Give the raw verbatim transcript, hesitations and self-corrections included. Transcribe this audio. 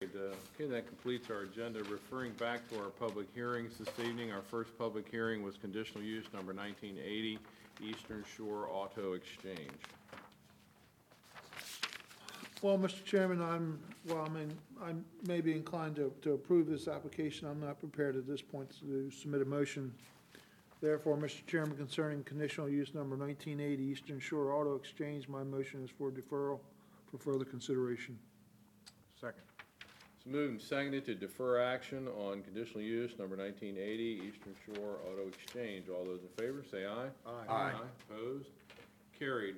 carried. Uh, Okay, that completes our agenda. Referring back to our public hearings this evening, our first public hearing was conditional use number nineteen eighty, Eastern Shore Auto Exchange. Well, Mister Chairman, I'm, well, I mean, I may be inclined to, to approve this application. I'm not prepared at this point to submit a motion. Therefore, Mister Chairman, concerning conditional use number nineteen eighty Eastern Shore Auto Exchange, my motion is for deferral for further consideration. Second. It's moved and seconded to defer action on conditional use number nineteen eighty, Eastern Shore Auto Exchange. All those in favor, say aye. Aye. Opposed? Carried.